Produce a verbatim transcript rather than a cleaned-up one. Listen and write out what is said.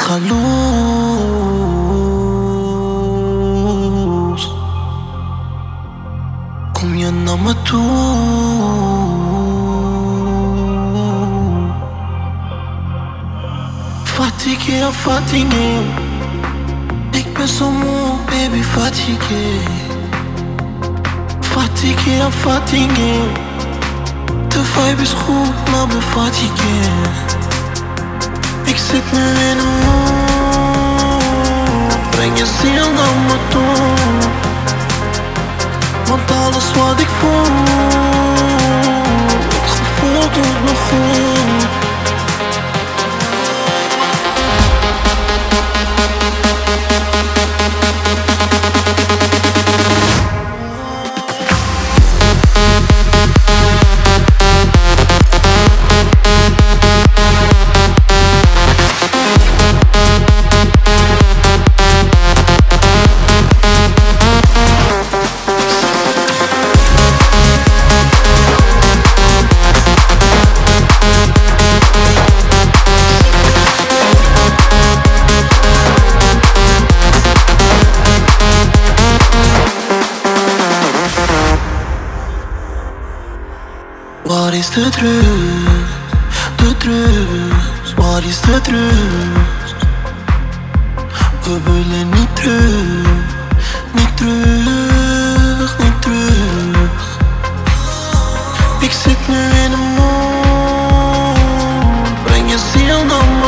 ga los. Kom je naar me toe? Fatigué, fatigué. Ik ben zo moe, baby, fatigué. Fatigué, fatigué. De vibe is goed, maar ben fatigué. Ik zit nu in een mood. Breng je ziel naar me toe. Want alles wat ik voel, het gevoel doet me goed. Wat is de trust, de trust, wat is de trust? We willen niet terug, niet terug, niet terug. Ik zit nu in een mood, breng je ziel naar me